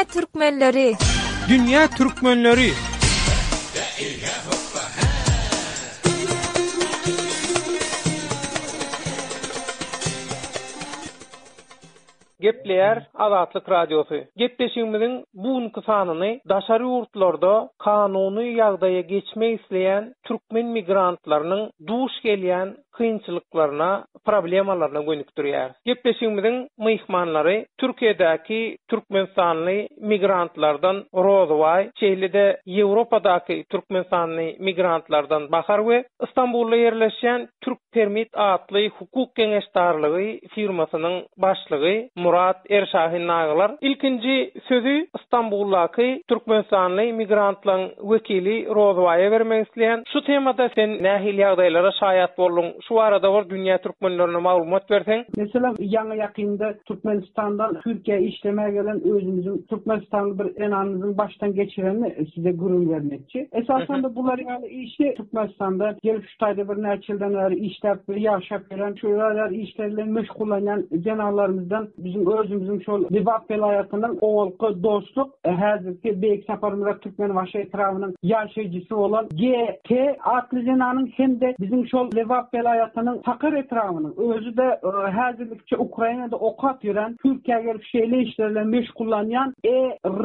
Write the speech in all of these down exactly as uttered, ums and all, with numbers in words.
Dünya Türkmenleri. Dünya Türkmenleri. Gepleyer Azatlyk Radiosu. Gepleşigimiziň bugunky sanyny daşary ýurtlarda kanuny ýagdaýa geçme isleýän türkmen migrantlarynyň duş gelýän kynçylyklaryna, problemalaryna gönükdirýär. Gepleşigimiziň myhmanlary Türkiýedäki türkmenstanly migrantlardan Rozoway, Çeýlide Ýewropadaky türkmenstanly migrantlardan Bahar we Istanbulda ýerleşýän Türk Permit adly hukuk geňeşdarlygy firmasynyň başlygy Murat Erşahin nagalar. İlkinci sözü İstanbul'daki Türkmenstanlı migrantlaryň wekili Rozoway'a vermek isleýän. Şu temada sen nähil ýagdaýlara şaýat boldun? Şu arada var dünya türkmenlerine maglumat berseň. Mesela ýa-ni ýakynda Türkmenistandan Türkiýe işlemeye gelen özümüzün Türkmenistanlı bir enanymyzyň baştan geçirenini size gurur vermekçi. Esasında bular ýaly işi Türkmenistan'da gelip şu taýda bir näçilden beri işläp ýaşap gelen şoýlar işlerle meşgullanýan jenalarymyzdan bizim özümüzün şol Livat vilayatynyň owalky dostluk häzirki Beyik Saparmurat Türkmen Waşy etrawynyň ýaşaýjysy bolan G T adly jenanyň hem-de bizim şol Livat vilayatynyň Takar etrawynyň özü de häzirlikçe Ukrainada okat ýören Türkiýe gelip şeýle işlerle meşgullanýan E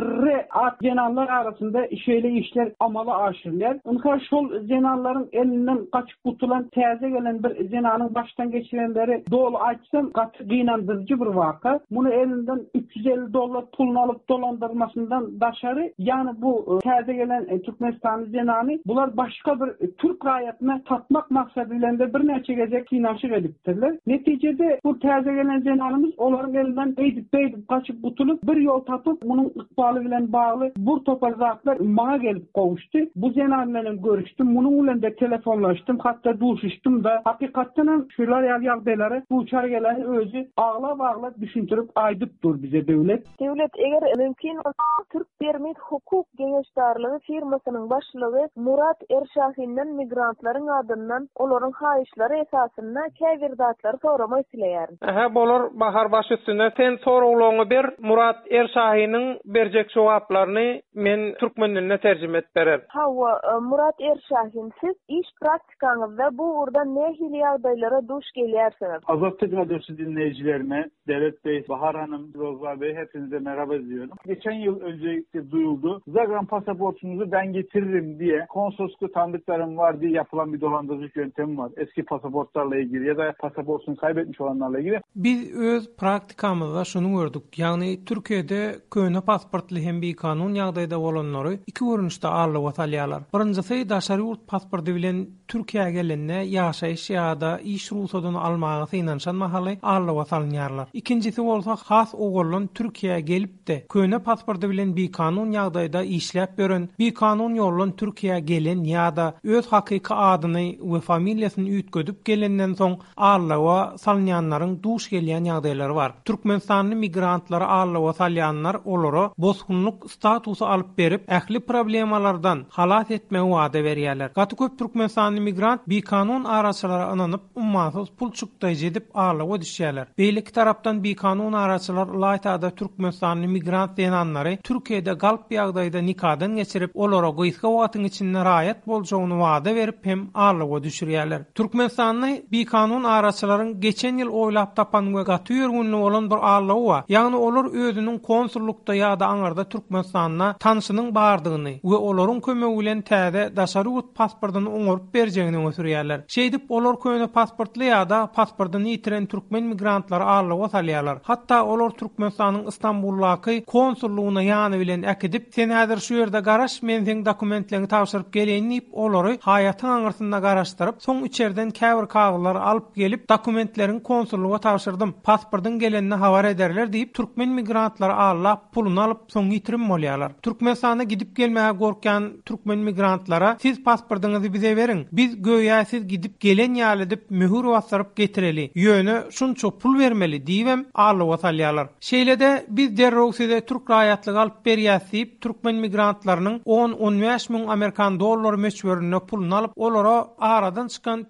R adly jenanlar arasynda şeýle işler amala aşyrylýar. Onka şol jenanlaryň elinden gaçyp gutulan täze gelen bir jenanyň baştan geçirenleri dolu açsam gaty gynandyrjy bir waka. Bunu elinden üç yüz elli dollar pulunu alıp dolandırmasından daşarı, yani bu täze gelen e, Türkmenistanlı jenany bular başka bir e, Türk raýatyna tatmak maksadyla bir näçe gezek kinaşyk edipdirler. Neticede bu täze gelen jenanymyz olaryň elinden eýdip beýdip gaçyp gutulup bir ýol tapyp munyň ykbaly bilen bagly bir topar zatlar maňa gelip gowuşdy. Bu jenan bilen görüşdüm, munyň bilen de telefonlaşdym, hatda duşuşdum da hakykatdan şular ýagdaýlary buçar gelen özü ağlap ağlap düşündürüp aydypdyr bize döwlet. Döwlet eger mümkin bolsa Türk Permit hukuk geňeşdarlygy firmasynyň başlygy Murat Erşahin'den migrantlaryň adyndan olaryň haýyşlary esasyna käbirdatlary soramak isleýär. Aha, bolar Bahar baş üstüne sen soraglaryňy ber, Murat Erşahin'in berjek jogaplaryny men türkmen diline terjime etip berer. Hawa, Murat Erşahin, siz iş praktikaňyzda bu urda nähil ýagdaýlara duş gelýärsiňiz? Azatlyk Radiosu dinleyicilerime, Devlet Bey, Bahar Hanım, Rozwa Bey, hepinize merhaba diyorum. Geçen yıl öncelikle duyuldu. Zagram pasaportunuzu ben getiririm diye konsolosluk tanıdıklarım var diye yapılan bir dolandırıcılık yöntemi var. Eski pasaportlarla ilgili ya da pasaportunu kaybetmiş olanlarla ilgili. Biz öz praktikamızda şunu gördük. Yani Türkiye'de köhne pasportly hem bir kanun ýagdaýda bolanlary iki görünüşde arly watalýarlar. Birinjisi daşary ýurt pasporty bilen Türkiýe'ye gelende ýaşaýyş ýa-da iş ruhsatyny almagy synanşan mahaly arly watalýarlar. İkincisi bolsa has oğulun Türkiye'ye gelip de köhne pasportu bilen bir kanun ýagdaýda işläp beren, bir kanun ýollan Türkiye'ye gelen ýa-da öz hakyky adyny we familiýasyny üýtgedip gelenden soň arlyga salynýanlaryň duş gelýän ýagdaýlary bar. Türkmenstanly migrantlary arlyga salýanlar olary bosgunluk statusy alyp berip, ähli problemalardan halat etmegi wada berýärler. Gaty köp Türkmenstanly migrant bir kanun araçylary ananyp ummansız pul çykdaýjy edip arlyga düşýärler. Beýlik tarapdan bir kanun araçylar Laytada Türkmenstanly migrant denanlary Türkiýede galp ýagdaýda nikadan geçirip olara goýska wagtyň içinde raýat boljagyny wada berip hem arlyga düşürýärler. Türkmenstanly bir kanun araçylaryň geçen ýyl oýlap tapan we gaty ýörgünli bolan bir arlygy bar. Ýagny olar özüniň konsullukda ýa-da aňarda Türkmenistanyna tanşynyň bardygyny we olaryň kömegi bilen täze daşary ýurt pasportyny oňaryp berjegini ösürýärler. Şeýdip olar köýne pasportly ýa-da pasportyny ýitiren türkmen migrantlary arlyga watalýarlar. Hatta olar Türkmenistanyň Istanbuldaky konsullugyna ýany bilen äkidip, sen häzir şu ýerde garaş, men seň dokumentlerini tapşyryp gelýän diýip olary haýatyň aňyrsynda garaşdyryp, soň içerden käbir kagylary alyp gelip dokumentleriň konsulluga tapşyrdym, pasportyň gelenine habar ederler diýip türkmen migrantlar allap puluny alyp soň ýitirim bolýarlar. Türkmenistana gidip gelmäge gorkan türkmen migrantlara siz pasportyňyzy bize beriň, biz göýä siz gidip gelen ýaly dip möhür basyryp getireli, ýöne şunça pul vermeli diýem arly watalýarlar. Şeýlede biz derrog size Türk raýatlygy alyp berýäsip, türkmen migrantlarynyň on on beş müň Amerikan dollary meçberine puluny alyp, olara aradan çykan Türk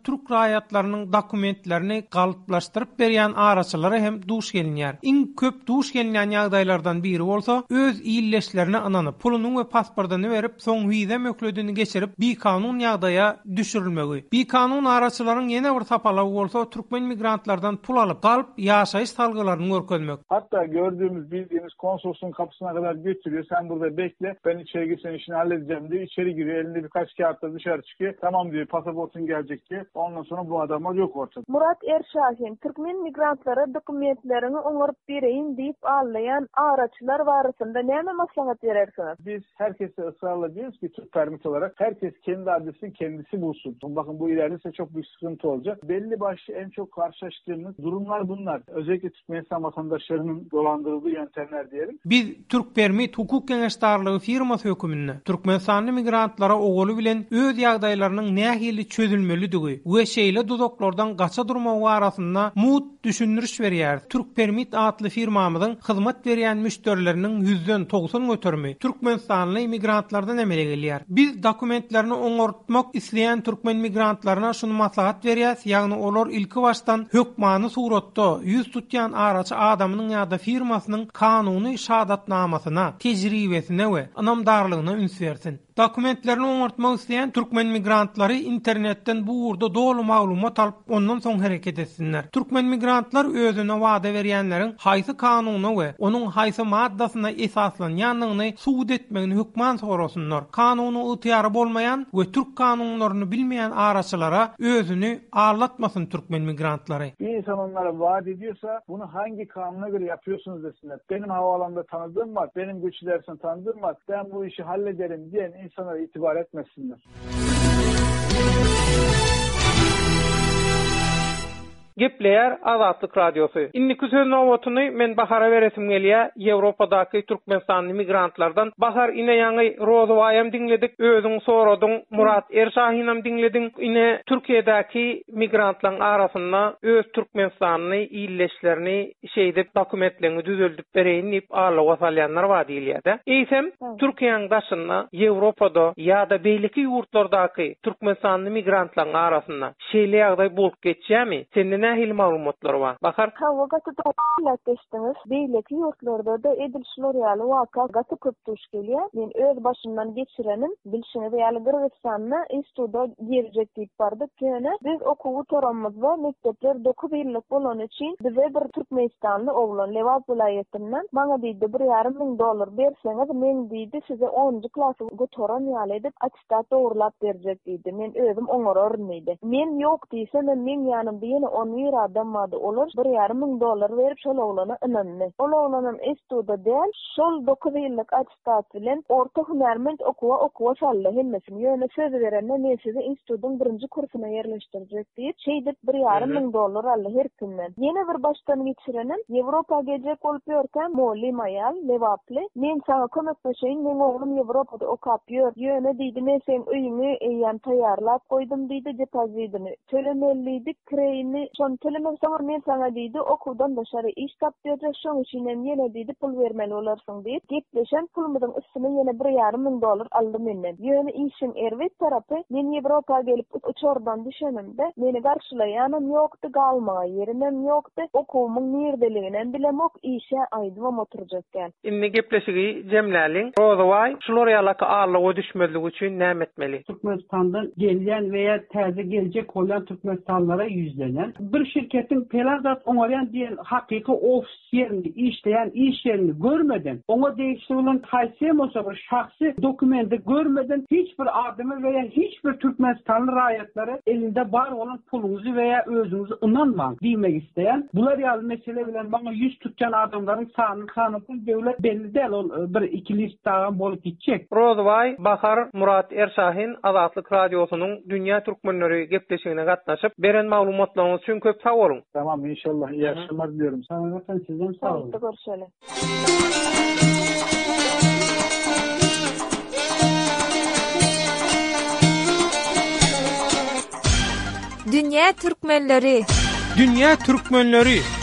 haýatlarynyň dokumentlerini galyplaşdyryp berýän araçylary hem duş gelinýär. Iň köp duş gelinýän ýagdaýlardan biri bolsa, öz illeşlerine anany pulunyň we pasportyny berip, soň wiza mökledini geçirip, bikanun ýagdaýa düşürilmegi. Bikanun araçylaryň ýene bir tapalagy bolsa, türkmen migrantlardan pul alyp, galyp ýaşaýyş salgylaryny görkezmek. Hatta gördüğümüz, bildiğimiz konsolosluğun kapısına kadar götürüyor. Sen burada bekle, ben içeri girsen işini halledeceğim diye içeri giriyor. Elinde birkaç kağıtla dışarı çıkıyor. Tamam diyor, pasaportun gelecek diye. Ondan sonra bu adamlar yok ortada. Murat Erşahin, Türkmen migrantlara dokumentlerini oňaryp bereýin diýip allayan araçlar barasynda näme maslahat berersiniz? Biz herkese ısrarla diyoruz ki Türk permit olarak herkes kendi adresini kendisi bulsun. Bakın bu ileride çok büyük sıkıntı olacak. Belli başlı en çok karşılaştığımız durumlar bunlar. Özellikle Türkmenistan vatandaşlarının dolandırıldığı yöntemler diyelim. Biz Türk Permit hukuk geňeşdarlygy firmasy hökümünde Türkmenistanly migrantlara ogaly bilen öz ýagdaýlarynyň nähili çözülmelidigi we şeýle duzaklardan gaça durmagy barasynda mut düşündiriş berýär. Türk Permit adly firmamyzyň hyzmat berýän müşterileriniň yüzden doksan götürmi Türkmenistanly migrantlardan emele gelýär. Biz dokumentlerini oňartmak isleýän türkmen migrantlaryna şunu maslahat berýäs, ýagny olar ilki baştan hökmany suratda yüz tutýan araçy adamynyň ýa-da firmasynyň kanuny şahadatnamasyna, tejribesine we anamdarlygyna üns bersin. Dokumentlerini oňartmak isleýän türkmen migrantlary internetden bu urda dolu maglumat alyp ondan soň hereket etsinler. Türkmen migrantlar özüne wada berýänleriň haýsy kanuny we onuň haýsy maddasyna esaslanýanlygyny suwd etmegini hökman sorasynlar. Kanuny ýytyary bolmaýan we türk kanunlaryny bilmeýän araçylara özüni ağlatmasın türkmen migrantları. Bir insan onlara vaat ediyorsa bunu hangi kanuna göre yapıyorsunuz desinler. Benim havaalanında tanıdığım var, benim güç ilerisinde tanıdığım var, ben bu işi hallederim diyen insanlara itibar etmesinler. Gepleyer Azatlyk Radiosu. Inniki söz nowatyny men bahara beresim gelýär. Ýewropadaky Türkmenistanly migrantlardan bahar ine ýaňy Rozwaýam dinledik. Özüň soradyň Murat Erşahinam dinledin. Ine Türkiýedäki migrantlaryň arasynda öz Türkmenistanly illeşlerini şeýdip dokumentlerini düzeltip bereýin diýip arlyga salýanlar bar diýilýär. Eýsem Türkiýanyň daşynda Ýewropada ýa-da beýleki ýurtlardaky Türkmenistanly migrantlaryň arasynda şeýle ýagdaý bolup geçýärmi? Senden nähili maglumatlar bar. Bakar. Hawa gaty toplaýdyňyz. Beýleki ýurtlarda da edilşler ýaly waka gaty köp duş gelýär. Men öz başymdan geçirenim. Bilşini ýaly Gürgistanyna institutda gelecek diýip bardyk. Ýöne biz okuwy toramyzda mektepler dokuz ýyllyk bolan üçin bize bir Türkmenistanly oglan Lewap vilayatynyň maňa diýdi bir ýarym ming dollar berseňiz men diýdi size onunçy klasy götüren ýaly edip atestat dogrulap berjek diýdi. Men özüm oňararym diýdi. Men ýok diýsem men ýanymda ýene on bir adam vardı olur. Bir yarım ming dolar verip şol oğlana inandı. Ol oğlanın estuda değil, şol dokuz yıllık atestat bilen orta hünerment okuwa okuwa şalla hemmesin. Yöne söz verenle men sizi institutun birinci kursuna yerleştirecek diýip şeýdip bir yarım ming dolar aldy her kimden. Yine bir baştan geçirenim. Ýewropa gejek bolup ýörken Molly Mayal, Lewaply. Men sana kömekleşeýin, men oğlum Ýewropada okap ýör. Yöne diýdi, men sen öýüňi eýän taýýarlap goýdum diýdi, depozitini tölemeliydik, kreyini şon tölemek soňra men sana diýdi, okuwdan başary iş tap berjek, şoň üçin hem ýene diýdi pul bermeli bolarsyň diýip gepleşen pulumyň üstüne ýene bir yarym ming dolar aldy menden. Ýöne işiň erwet tarapy men Ýewropa gelip uçordan düşenim de meni garşylaýanym ýokdy, galmagy ýerim ýokdy, okuwymyň nerdeliginen bilemok, işe aýdym oturjakkan. Indi gepleşigi jemläliň Rozaway şular ýalaky ağırlygy düşmezligi üçin näme etmeli? Türkmenistandan gelýän veya täze geljek bolan Türkmenistanlara yüzlenen bir şirketin pelazat oňaryan diýen hakyky ofis ýerini işleýän iş ýerini görmeden, oňa degişli bolan haýsy bolsa bir şahsy dokumenti görmeden hiç bir adamy veya hiç bir Türkmenistanly raýatlary elinde bar bolan puluňyzy veya özüňizi inanmaň diýmek isleýän. Bular ýaly mesele bilen baňa yüz tutjan adamlaryň sanyny sanypyn döwlet belli däl, ol bir iki listagam bolup gitjek. Rozway Bahar Murat Erşahin Azatlyk Radiosynyň dünýä türkmenleri gepleşigine gatnaşyp beren maglumatlaryňyz üçin köp sag bolun. Tamam, inşallah. İyi akşamlar diliyorum. Sana zaten sizden sağ olun. Görüşelim. Dünya Türkmenleri. Dünya Türkmenleri.